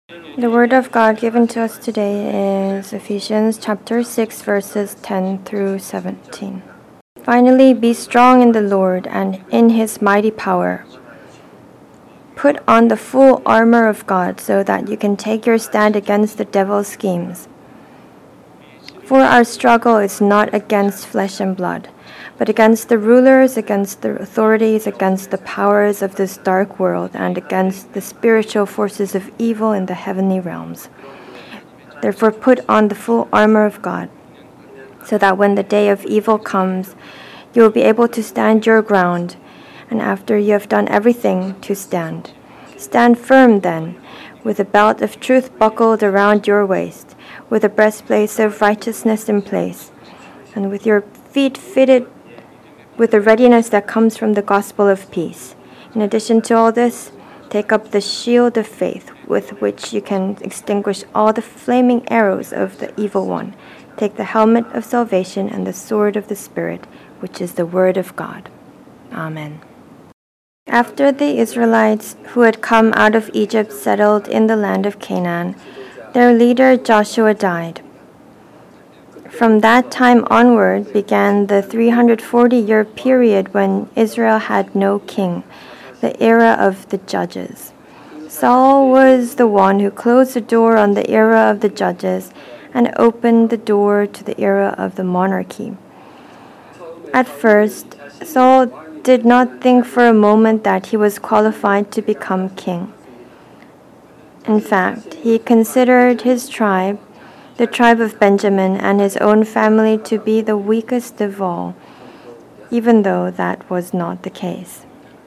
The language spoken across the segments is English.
The word of God given to us today is Ephesians chapter 6 verses 10 through 17. Finally, be strong in the Lord and in his mighty power. Put on the full armor of God so that you can take your stand against the devil's schemes. For our struggle is not against flesh and blood, but against the rulers, against the authorities, against the powers of this dark world, and against the spiritual forces of evil in the heavenly realms. Therefore put on the full armor of God, so that when the day of evil comes, you will be able to stand your ground, and after you have done everything, to stand. Stand firm then, with a belt of truth buckled around your waist, with a breastplate of righteousness in place, and with your feet fitted with the readiness that comes from the gospel of peace. In addition to all this, take up the shield of faith, with which you can extinguish all the flaming arrows of the evil one. Take the helmet of salvation and the sword of the Spirit, which is the word of God. Amen. After the Israelites who had come out of Egypt settled in the land of Canaan, their leader Joshua died. From that time onward began the 340-year period when Israel had no king, the era of the judges. Saul was the one who closed the door on the era of the judges and opened the door to the era of the monarchy. At first, Saul did not think for a moment that he was qualified to become king. In fact, he considered his tribe, the tribe of Benjamin, and his own family to be the weakest of all, even though that was not the case.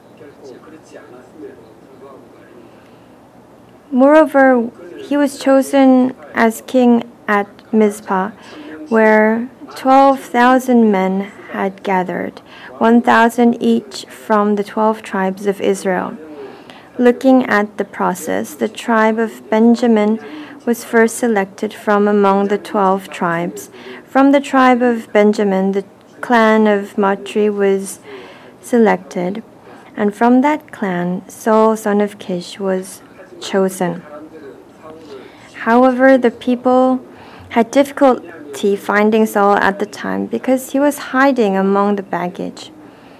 Moreover, he was chosen as king at Mizpah, where 12,000 men had gathered, 1,000 each from the 12 tribes of Israel. Looking at the process, the tribe of Benjamin was first selected from among the 12 tribes. From the tribe of Benjamin, the clan of Matri was selected, and from that clan, Saul, son of Kish, was chosen. However, the people had difficulty finding Saul at the time because he was hiding among the baggage.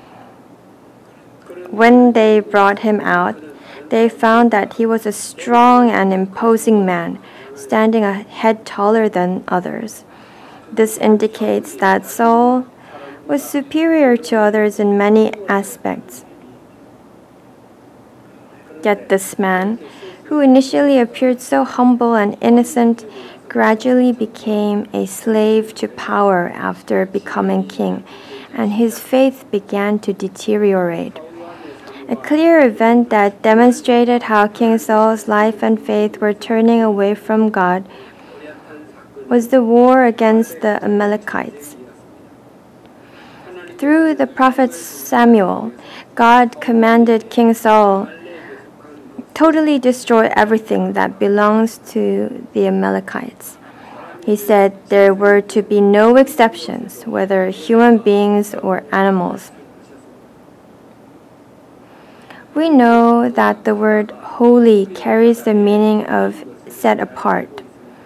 When they brought him out, they found that he was a strong and imposing man, standing a head taller than others. This indicates that Saul was superior to others in many aspects. Yet this man, who initially appeared so humble and innocent, gradually became a slave to power after becoming king, and his faith began to deteriorate. A clear event that demonstrated how King Saul's life and faith were turning away from God was the war against the Amalekites. Through the prophet Samuel, God commanded King Saul, totally destroy everything that belongs to the Amalekites. He said there were to be no exceptions, whether human beings or animals. We know that the word holy carries the meaning of set apart.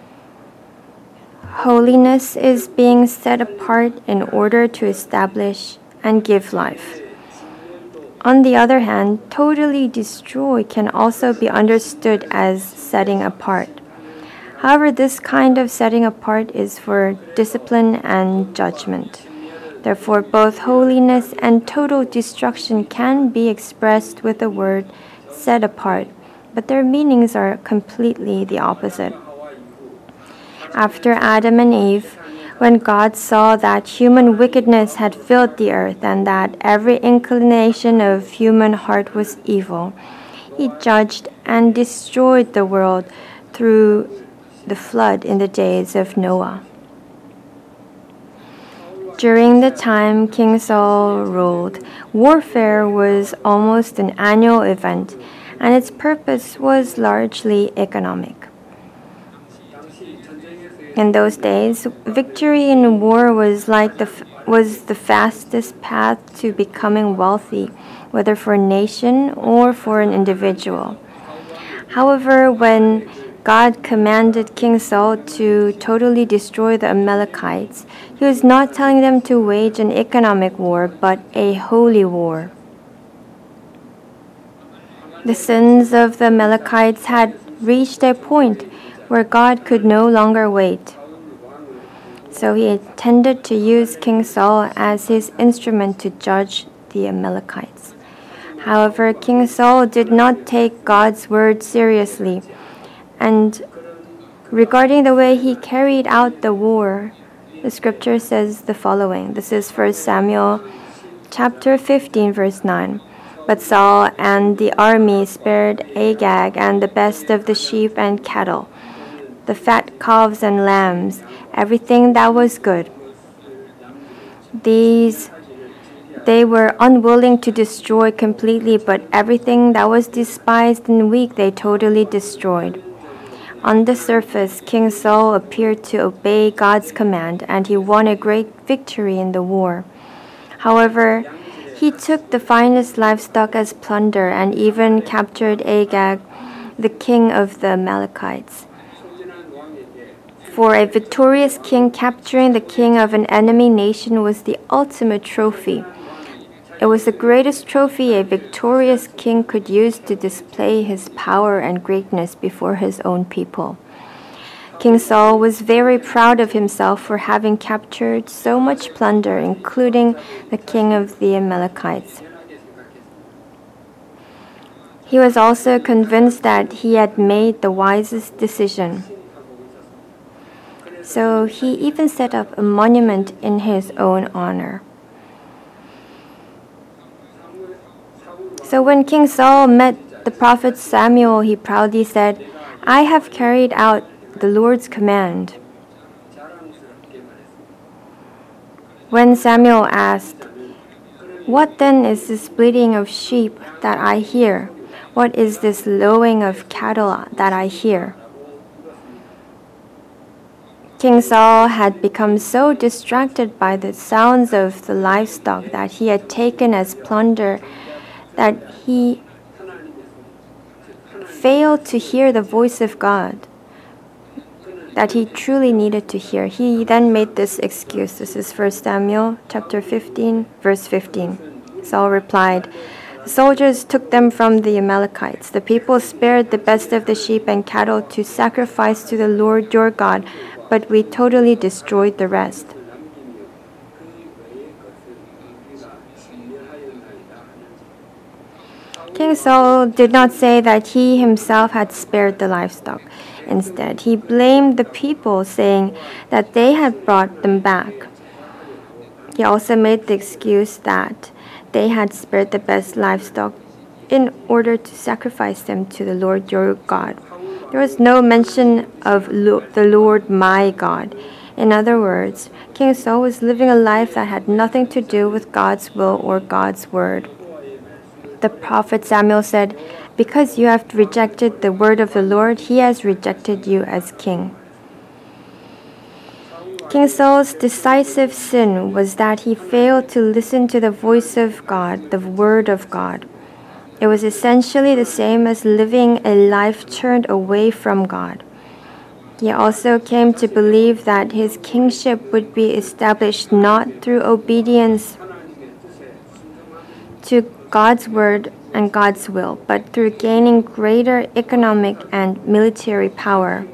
Holiness is being set apart in order to establish and give life. On the other hand, totally destroy can also be understood as setting apart. However, this kind of setting apart is for discipline and judgment. Therefore, both holiness and total destruction can be expressed with the word set apart, but their meanings are completely the opposite. After Adam and Eve, when God saw that human wickedness had filled the earth and that every inclination of human heart was evil, he judged and destroyed the world through the flood in the days of Noah. During the time King Saul ruled, warfare was almost an annual event, and its purpose was largely economic. In those days, victory in war was the fastest path to becoming wealthy, whether for a nation or for an individual. However, when God commanded King Saul to totally destroy the Amalekites, he was not telling them to wage an economic war, but a holy war. The sins of the Amalekites had reached a point where God could no longer wait. So he intended to use King Saul as his instrument to judge the Amalekites. However, King Saul did not take God's word seriously, and regarding the way he carried out the war, the scripture says the following. This is 1 Samuel chapter 15, verse 9. But Saul and the army spared Agag and the best of the sheep and cattle, the fat calves and lambs, everything that was good. They were unwilling to destroy completely, but everything that was despised and weak they totally destroyed. On the surface, King Saul appeared to obey God's command, and he won a great victory in the war. However, he took the finest livestock as plunder and even captured Agag, the king of the Amalekites. For a victorious king, capturing the king of an enemy nation was the ultimate trophy. It was the greatest trophy a victorious king could use to display his power and greatness before his own people. King Saul was very proud of himself for having captured so much plunder, including the king of the Amalekites. He was also convinced that he had made the wisest decision. So he even set up a monument in his own honor. So when King Saul met the prophet Samuel, he proudly said, "I have carried out the Lord's command." When Samuel asked, "What then is this bleating of sheep that I hear? What is this lowing of cattle that I hear?" King Saul had become so distracted by the sounds of the livestock that he had taken as plunder that he failed to hear the voice of God that he truly needed to hear. He then made this excuse. This is 1 Samuel chapter 15, verse 15. Saul replied, "The soldiers took them from the Amalekites. The people spared the best of the sheep and cattle to sacrifice to the Lord your God, but we totally destroyed the rest." King Saul did not say that he himself had spared the livestock. Instead, he blamed the people, saying that they had brought them back. He also made the excuse that they had spared the best livestock in order to sacrifice them to the Lord your God. There was no mention of the Lord my God. In other words, King Saul was living a life that had nothing to do with God's will or God's word. The prophet Samuel said, "Because you have rejected the word of the Lord, he has rejected you as king." King Saul's decisive sin was that he failed to listen to the voice of God, the word of God. It was essentially the same as living a life turned away from God. He also came to believe that his kingship would be established not through obedience to God's word and God's will, but through gaining greater economic and military power.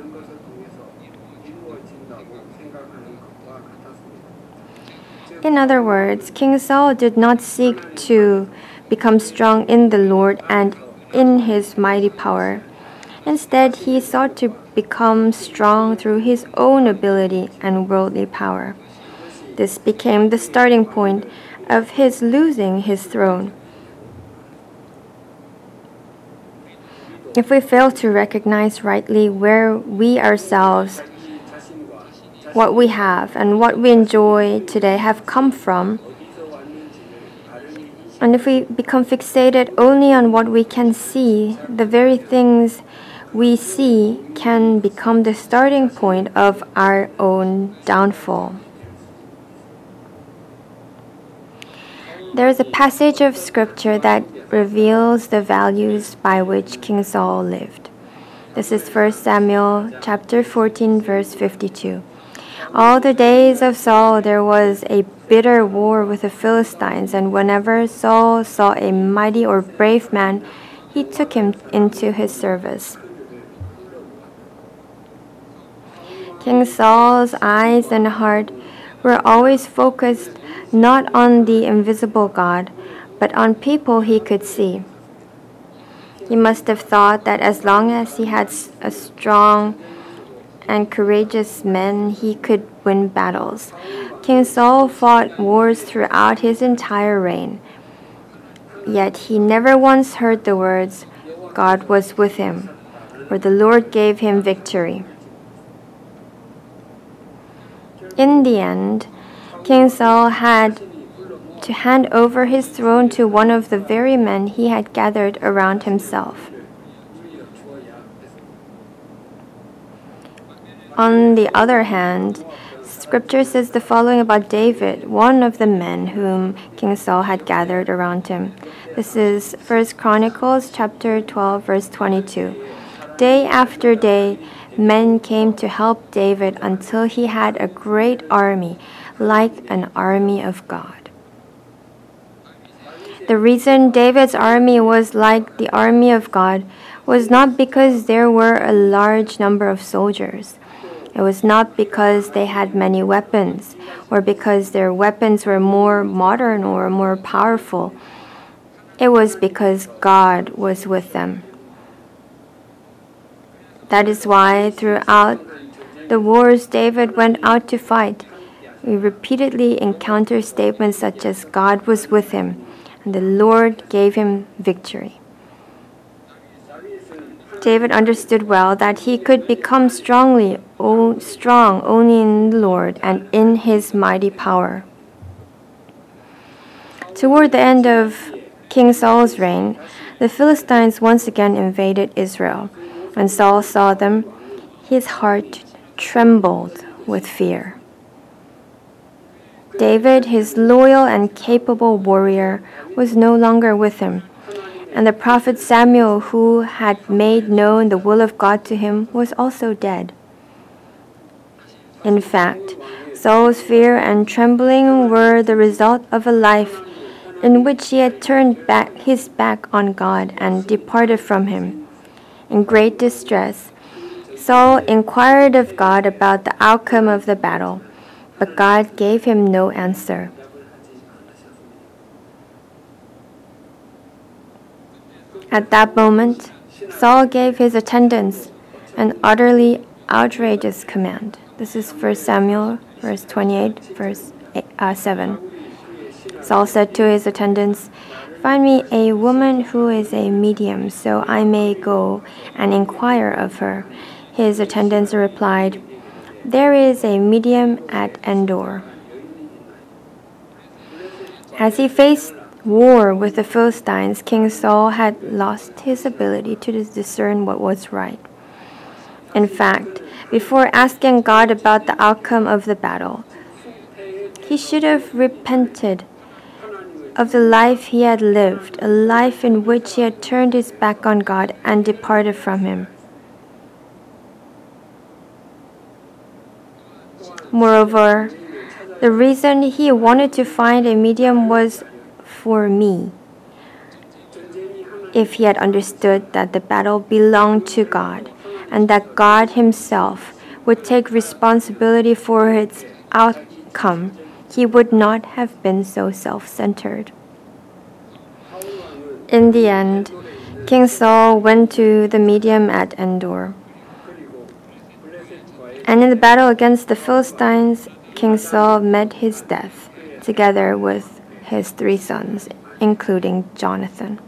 In other words, King Saul did not seek to become strong in the Lord and in his mighty power. Instead, he sought to become strong through his own ability and worldly power. This became the starting point of his losing his throne. If we fail to recognize rightly where we ourselves, what we have, and what we enjoy today have come from, and if we become fixated only on what we can see, the very things we see can become the starting point of our own downfall. There is a passage of scripture that reveals the values by which King Saul lived. This is 1 Samuel chapter 14, verse 52. All the days of Saul there was a bitter war with the Philistines, and whenever Saul saw a mighty or brave man, he took him into his service. King Saul's eyes and heart were always focused not on the invisible God, but on people he could see. He must have thought that as long as he had a strong and courageous men, he could win battles. King Saul fought wars throughout his entire reign, yet he never once heard the words, "God was with him," or "the Lord gave him victory." In the end, King Saul had to hand over his throne to one of the very men he had gathered around himself. On the other hand, Scripture says the following about David, one of the men whom King Saul had gathered around him. This is 1 Chronicles chapter 12, verse 22. Day after day, men came to help David until he had a great army, like an army of God. The reason David's army was like the army of God was not because there were a large number of soldiers. It was not because they had many weapons, or because their weapons were more modern or more powerful. It was because God was with them. That is why throughout the wars David went out to fight, we repeatedly encounter statements such as God was with him, and the Lord gave him victory. David understood well that he could become strong only in the Lord and in his mighty power. Toward the end of King Saul's reign, the Philistines once again invaded Israel. When Saul saw them, his heart trembled with fear. David, his loyal and capable warrior, was no longer with him, and the prophet Samuel, who had made known the will of God to him, was also dead. In fact, Saul's fear and trembling were the result of a life in which he had turned his back on God and departed from him. In great distress, Saul inquired of God about the outcome of the battle, but God gave him no answer. At that moment, Saul gave his attendants an utterly outrageous command. This is 1 Samuel, verse 28, verse 7. Saul said to his attendants, "Find me a woman who is a medium, so I may go and inquire of her." His attendants replied, "There is a medium at Endor." As he faced war with the Philistines, King Saul had lost his ability to discern what was right. In fact, before asking God about the outcome of the battle, he should have repented of the life he had lived, a life in which he had turned his back on God and departed from him. Moreover, the reason he wanted to find a medium was for me. If he had understood that the battle belonged to God and that God himself would take responsibility for its outcome, he would not have been so self-centered. In the end, King Saul went to the medium at Endor. And in the battle against the Philistines, King Saul met his death, together with his 3 sons, including Jonathan.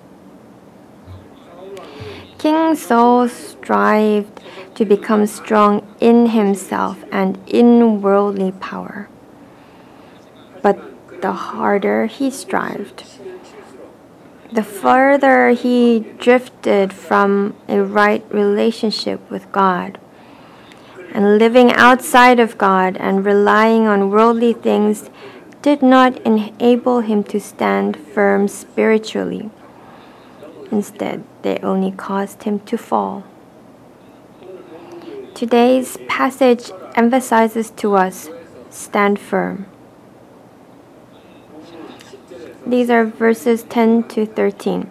King Saul strived to become strong in himself and in worldly power. But the harder he strived, the further he drifted from a right relationship with God. And living outside of God and relying on worldly things did not enable him to stand firm spiritually. Instead, they only caused him to fall. Today's passage emphasizes to us, stand firm. These are verses 10 to 13.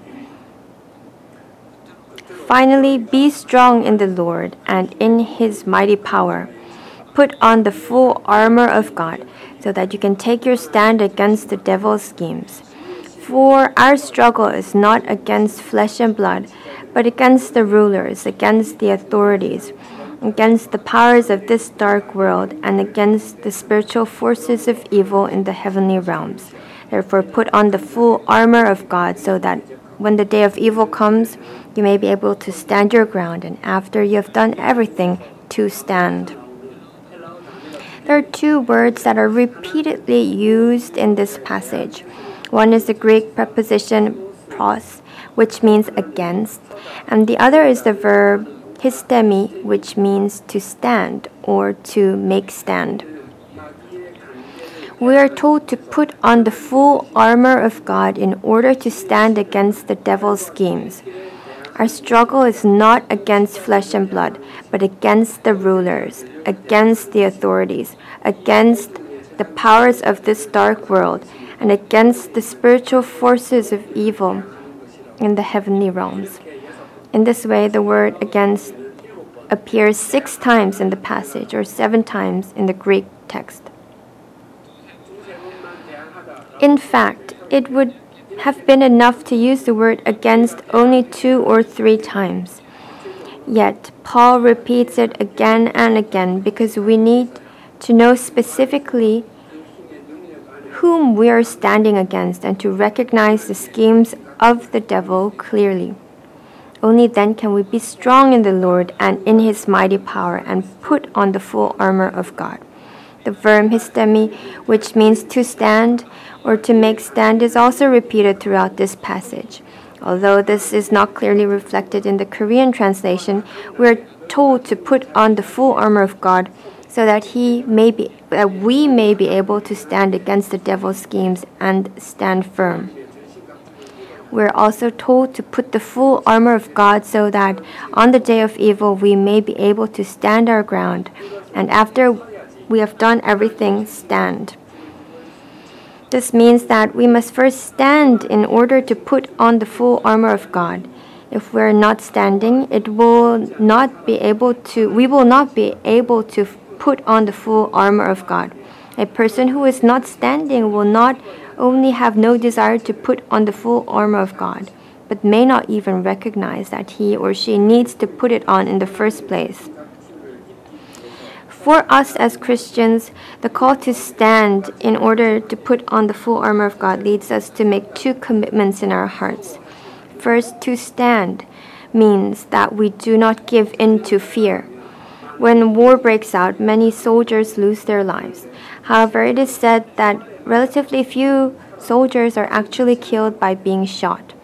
Finally, be strong in the Lord and in His mighty power. Put on the full armor of God, so that you can take your stand against the devil's schemes. For our struggle is not against flesh and blood, but against the rulers, against the authorities, against the powers of this dark world, and against the spiritual forces of evil in the heavenly realms. Therefore, put on the full armor of God, so that when the day of evil comes, you may be able to stand your ground, and after you have done everything, to stand. There are two words that are repeatedly used in this passage. One is the Greek preposition pros, which means against, and the other is the verb histemi, which means to stand or to make stand. We are told to put on the full armor of God in order to stand against the devil's schemes. Our struggle is not against flesh and blood, but against the rulers, against the authorities, against the powers of this dark world, and against the spiritual forces of evil in the heavenly realms. In this way, the word against appears 6 times in the passage, or 7 times in the Greek text. In fact, it would have been enough to use the word against only 2 or 3 times. Yet, Paul repeats it again and again because we need to know specifically whom we are standing against and to recognize the schemes of the devil clearly. Only then can we be strong in the Lord and in His mighty power and put on the full armor of God. The verb histemi, which means to stand or to make stand, is also repeated throughout this passage. Although this is not clearly reflected in the Korean translation, we are told to put on the full armor of God so that we may be able to stand against the devil's schemes and stand firm. We are also told to put the full armor of God so that on the day of evil we may be able to stand our ground, and after we have done everything, stand. This means that we must first stand in order to put on the full armor of God. If we are not standing, we will not be able to put on the full armor of God. A person who is not standing will not only have no desire to put on the full armor of God, but may not even recognize that he or she needs to put it on in the first place. For us as Christians, the call to stand in order to put on the full armor of God leads us to make 2 commitments in our hearts. First, to stand means that we do not give in to fear. When war breaks out, many soldiers lose their lives. However, it is said that relatively few soldiers are actually killed by being shot.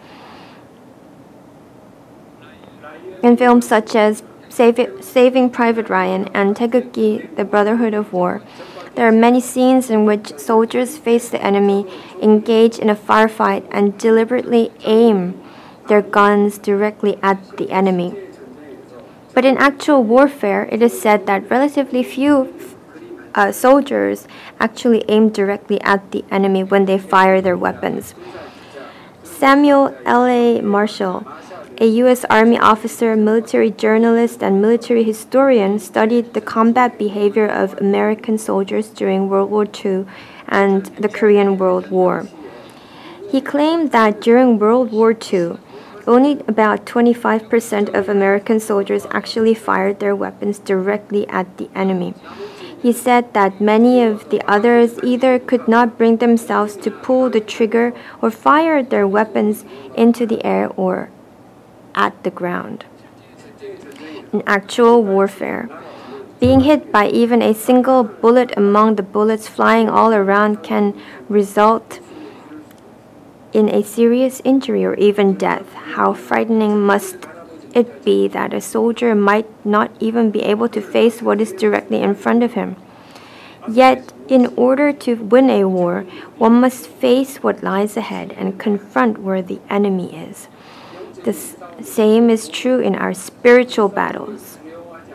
In films such as Saving Private Ryan and Taegukgi, The Brotherhood of War, there are many scenes in which soldiers face the enemy, engage in a firefight, and deliberately aim their guns directly at the enemy. But in actual warfare, it is said that relatively few soldiers actually aim directly at the enemy when they fire their weapons. Samuel L.A. Marshall, a U.S. Army officer, military journalist, and military historian, studied the combat behavior of American soldiers during World War II and the Korean World War. He claimed that during World War II, only about 25% of American soldiers actually fired their weapons directly at the enemy. He said that many of the others either could not bring themselves to pull the trigger or fire their weapons into the air or at the ground. In actual warfare, being hit by even a single bullet among the bullets flying all around can result in a serious injury or even death. How frightening must it be that a soldier might not even be able to face what is directly in front of him? Yet, in order to win a war, one must face what lies ahead and confront where the enemy is. The same is true in our spiritual battles.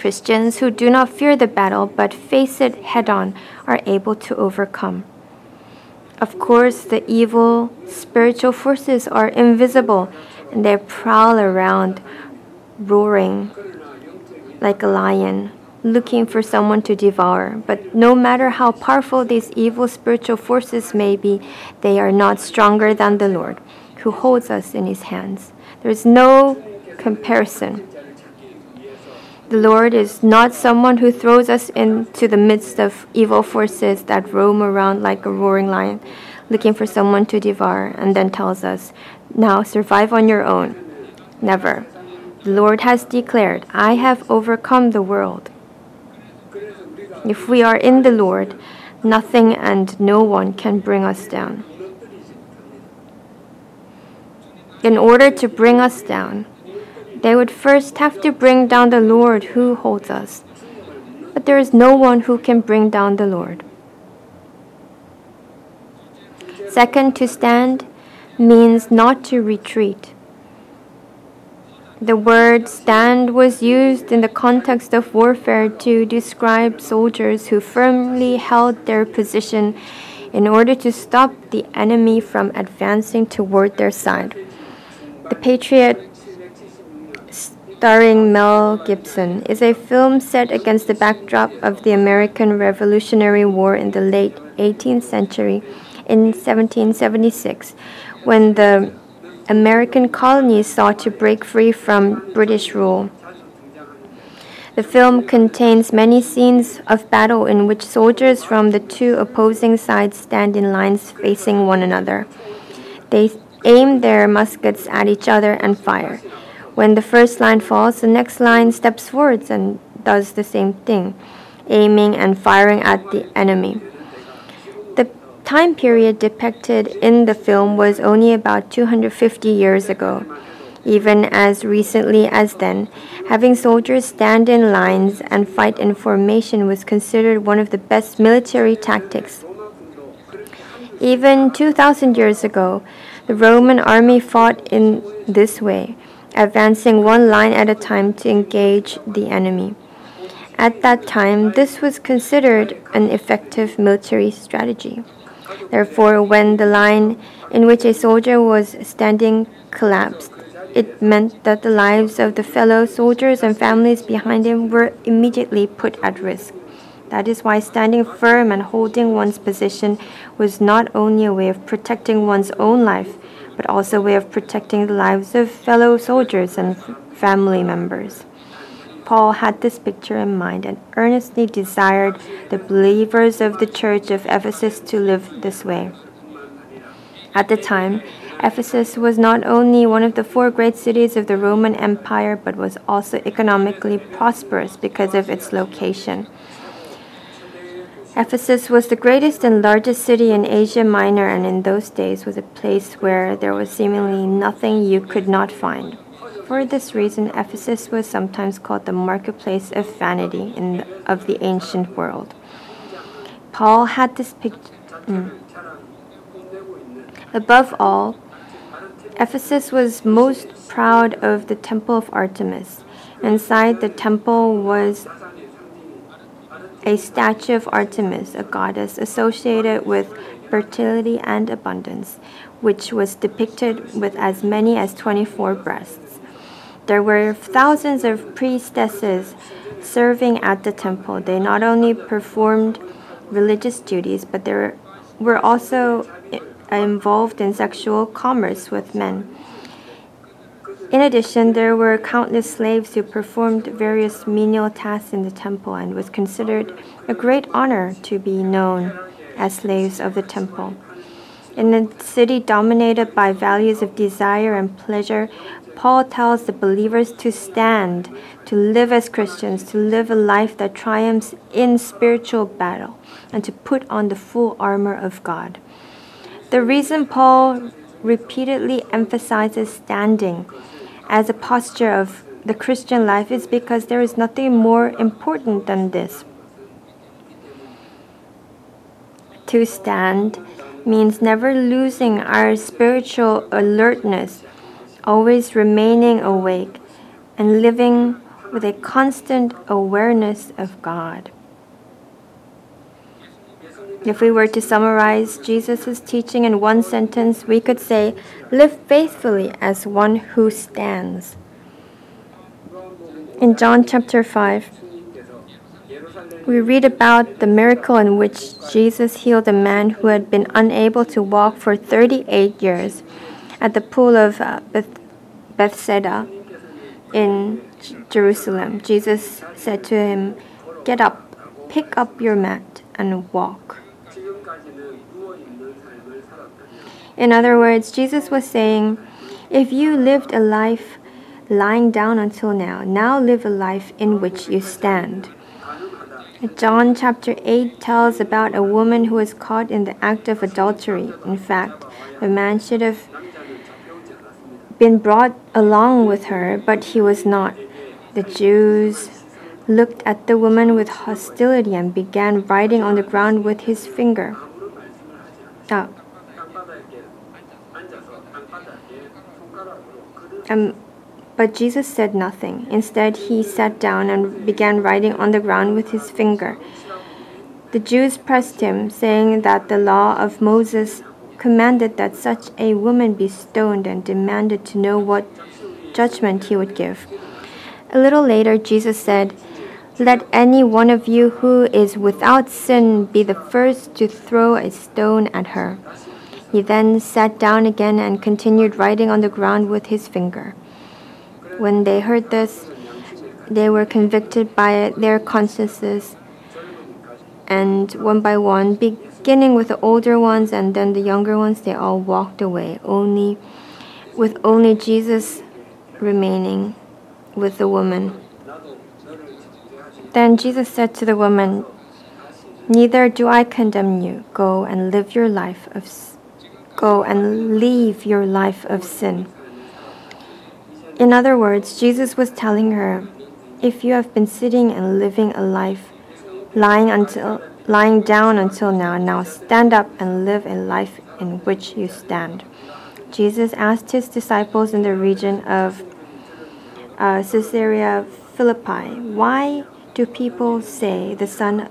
Christians who do not fear the battle but face it head on are able to overcome. Of course, the evil spiritual forces are invisible and they prowl around, roaring like a lion, looking for someone to devour. But no matter how powerful these evil spiritual forces may be, they are not stronger than the Lord, who holds us in his hands. There is no comparison. The Lord is not someone who throws us into the midst of evil forces that roam around like a roaring lion, looking for someone to devour, and then tells us, "Now survive on your own." Never. The Lord has declared, "I have overcome the world." If we are in the Lord, nothing and no one can bring us down. In order to bring us down, they would first have to bring down the Lord who holds us. But there is no one who can bring down the Lord. Second, to stand means not to retreat. The word stand was used in the context of warfare to describe soldiers who firmly held their position in order to stop the enemy from advancing toward their side. The Patriot, starring Mel Gibson, is a film set against the backdrop of the American Revolutionary War in the late 18th century in 1776, when the American colonies sought to break free from British rule. The film contains many scenes of battle in which soldiers from the two opposing sides stand in lines facing one another. They aim their muskets at each other and fire. When the first line falls, the next line steps forwards and does the same thing, aiming and firing at the enemy. The time period depicted in the film was only about 250 years ago. Even as recently as then, having soldiers stand in lines and fight in formation was considered one of the best military tactics. Even 2,000 years ago, the Roman army fought in this way, advancing one line at a time to engage the enemy. At that time, this was considered an effective military strategy. Therefore, when the line in which a soldier was standing collapsed, it meant that the lives of the fellow soldiers and families behind him were immediately put at risk. That is why standing firm and holding one's position was not only a way of protecting one's own life, but also a way of protecting the lives of fellow soldiers and family members. Paul had this picture in mind and earnestly desired the believers of the church of Ephesus to live this way. At the time, Ephesus was not only one of the four great cities of the Roman Empire, but was also economically prosperous because of its location. Ephesus was the greatest and largest city in Asia Minor, and in those days was a place where there was seemingly nothing you could not find. For this reason, Ephesus was sometimes called the marketplace of vanity of the ancient world. Paul had this picture. Above all, Ephesus was most proud of the temple of Artemis. Inside the temple was a statue of Artemis, a goddess associated with fertility and abundance, which was depicted with as many as 24 breasts. There were thousands of priestesses serving at the temple. They not only performed religious duties, but they were also involved in sexual commerce with men. In addition, there were countless slaves who performed various menial tasks in the temple, and was considered a great honor to be known as slaves of the temple. In a city dominated by values of desire and pleasure, Paul tells the believers to stand, to live as Christians, to live a life that triumphs in spiritual battle, and to put on the full armor of God. The reason Paul repeatedly emphasizes standing as a posture of the Christian life is because there is nothing more important than this. To stand means never losing our spiritual alertness, always remaining awake, and living with a constant awareness of God. If we were to summarize Jesus' teaching in one sentence, we could say, live faithfully as one who stands. In John chapter 5, we read about the miracle in which Jesus healed a man who had been unable to walk for 38 years at the pool of Bethesda in Jerusalem. Jesus said to him, "Get up, pick up your mat, and walk." In other words, Jesus was saying, if you lived a life lying down until now live a life in which you stand. John chapter 8 tells about a woman who was caught in the act of adultery. In fact, the man should have been brought along with her, but he was not. The Jews looked at the woman with hostility and began writing on the ground with his finger. But Jesus said nothing. Instead, he sat down and began writing on the ground with his finger. The Jews pressed him, saying that the law of Moses commanded that such a woman be stoned, and demanded to know what judgment he would give. A little later, Jesus said, "Let any one of you who is without sin be the first to throw a stone at her." He then sat down again and continued writing on the ground with his finger. When they heard this, they were convicted by their consciences, and one by one, beginning with the older ones and then the younger ones, they all walked away, with only Jesus remaining with the woman. Then Jesus said to the woman, "Neither do I condemn you. Go and leave your life of sin." In other words, Jesus was telling her, if you have been sitting and living a life lying down until now stand up and live a life in which you stand. Jesus asked his disciples in the region of Caesarea Philippi, who do people say the Son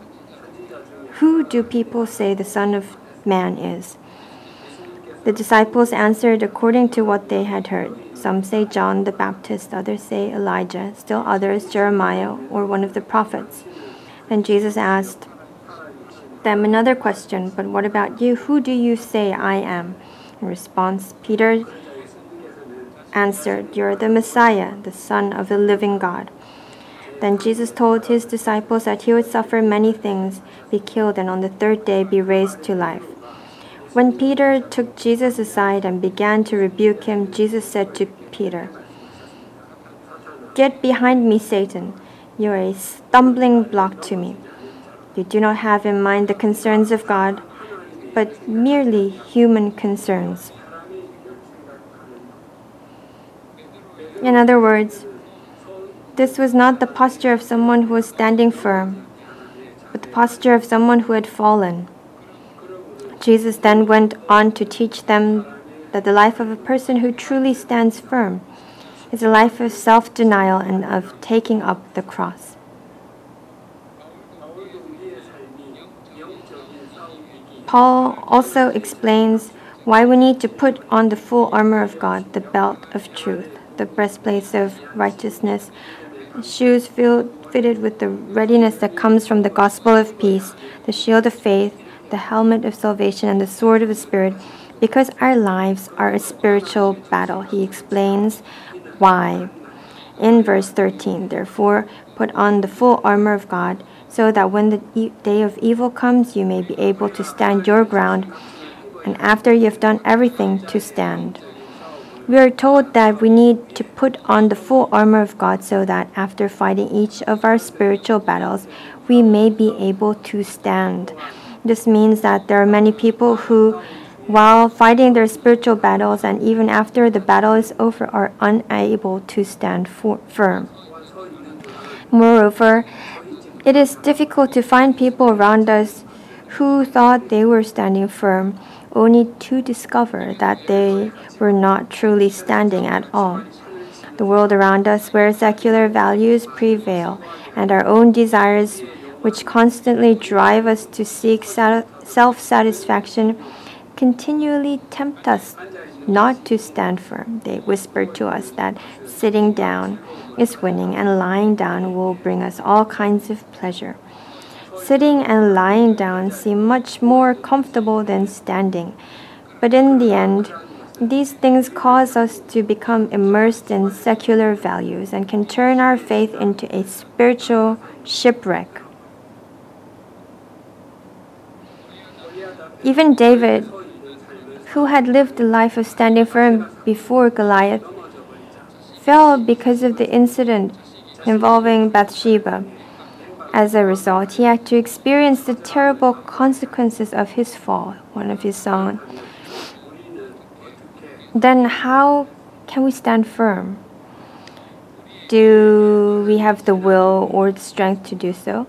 of Man is? The disciples answered according to what they had heard. Some say John the Baptist, others say Elijah, still others Jeremiah or one of the prophets. Then Jesus asked them another question, "But what about you? Who do you say I am?" In response, Peter answered, "You're the Messiah, the Son of the living God." Then Jesus told his disciples that he would suffer many things, be killed, and on the third day be raised to life. When Peter took Jesus aside and began to rebuke him, Jesus said to Peter, "Get behind me, Satan. You are a stumbling block to me. You do not have in mind the concerns of God, but merely human concerns." In other words, this was not the posture of someone who was standing firm, but the posture of someone who had fallen. Jesus then went on to teach them that the life of a person who truly stands firm is a life of self-denial and of taking up the cross. Paul also explains why we need to put on the full armor of God, the belt of truth, the breastplate of righteousness, shoes fitted with the readiness that comes from the gospel of peace, the shield of faith, the helmet of salvation, and the sword of the Spirit, because our lives are a spiritual battle. He explains why. In verse 13, "Therefore put on the full armor of God, so that when the day of evil comes, you may be able to stand your ground, and after you have done everything, to stand." We are told that we need to put on the full armor of God so that after fighting each of our spiritual battles, we may be able to stand. This means that there are many people who, while fighting their spiritual battles and even after the battle is over, are unable to stand firm. Moreover, it is difficult to find people around us who thought they were standing firm, only to discover that they were not truly standing at all. The world around us, where secular values prevail, and our own desires, which constantly drive us to seek self-satisfaction, continually tempt us not to stand firm. They whisper to us that sitting down is winning and lying down will bring us all kinds of pleasure. Sitting and lying down seem much more comfortable than standing, but in the end, these things cause us to become immersed in secular values and can turn our faith into a spiritual shipwreck. Even David, who had lived the life of standing firm before Goliath, fell because of the incident involving Bathsheba. As a result, he had to experience the terrible consequences of his fall, one of his songs. Then how can we stand firm? Do we have the will or the strength to do so?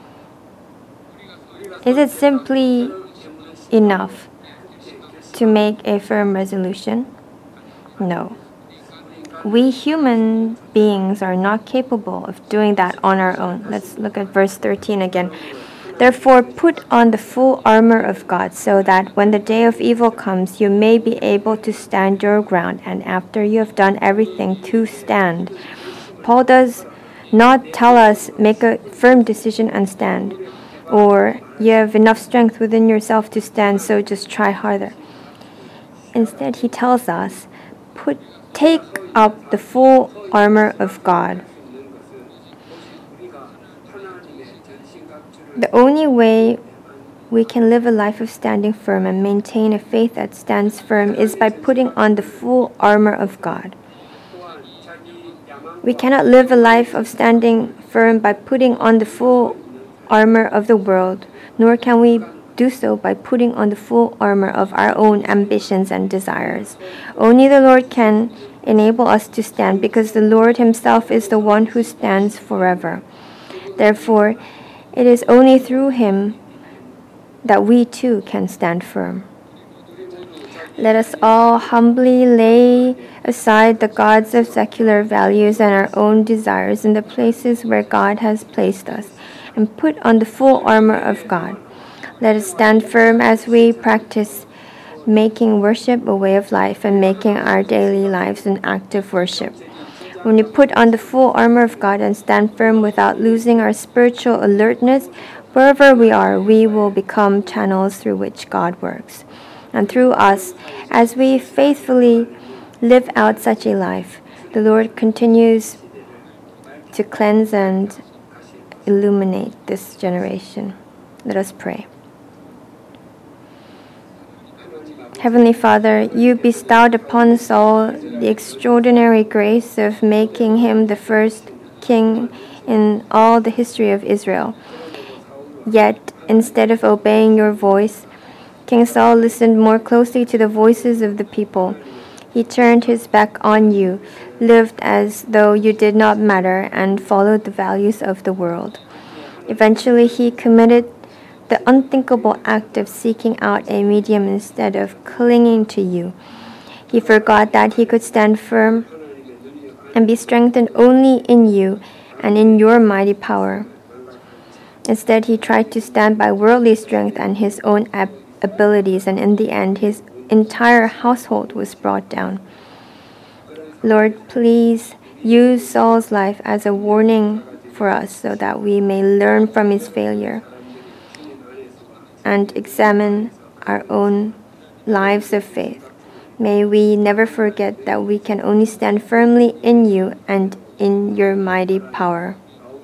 Is it simply enough to make a firm resolution? No. We human beings are not capable of doing that on our own. Let's look at verse 13 again. Therefore, put on the full armor of God, so that when the day of evil comes, you may be able to stand your ground, and after you have done everything, to stand. Paul does not tell us, make a firm decision and stand, or you have enough strength within yourself to stand, so just try harder. Instead, he tells us, take up the full armor of God. The only way we can live a life of standing firm and maintain a faith that stands firm is by putting on the full armor of God. We cannot live a life of standing firm by putting on the full armor of the world, nor can we do so by putting on the full armor of our own ambitions and desires. Only the Lord can enable us to stand, because the Lord himself is the one who stands forever. Therefore, it is only through him that we too can stand firm. Let us all humbly lay aside the gods of secular values and our own desires in the places where God has placed us, and put on the full armor of God. Let us stand firm as we practice making worship a way of life and making our daily lives an act of worship. When we put on the full armor of God and stand firm without losing our spiritual alertness, wherever we are, we will become channels through which God works. And through us, as we faithfully live out such a life, the Lord continues to cleanse and illuminate this generation. Let us pray. Heavenly Father, you bestowed upon Saul the extraordinary grace of making him the first king in all the history of Israel. Yet, instead of obeying your voice, King Saul listened more closely to the voices of the people. He turned his back on you, lived as though you did not matter, and followed the values of the world. Eventually, he committed the unthinkable act of seeking out a medium instead of clinging to you. He forgot that he could stand firm and be strengthened only in you and in your mighty power. Instead, he tried to stand by worldly strength and his own abilities, and in the end, his entire household was brought down. Lord, please use Saul's life as a warning for us so that we may learn from his failure and examine our own lives of faith. May we never forget that we can only stand firmly in you and in your mighty power.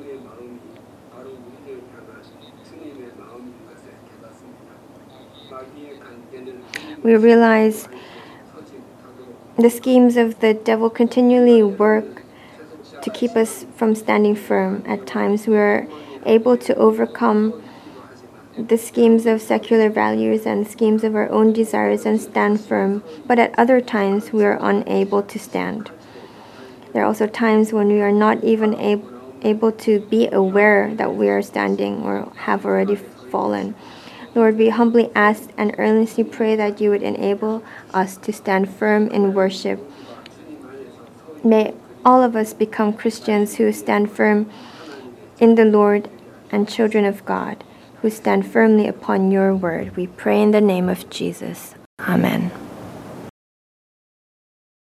We realize the schemes of the devil continually work to keep us from standing firm. At times we are able to overcome the schemes of secular values and schemes of our own desires and stand firm, but at other times we are unable to stand. There are also times when we are not even able to be aware that we are standing or have already fallen. Lord, we humbly ask and earnestly pray that you would enable us to stand firm in worship. May all of us become Christians who stand firm in the Lord and children of God, who stand firmly upon your word. We pray in the name of Jesus. Amen.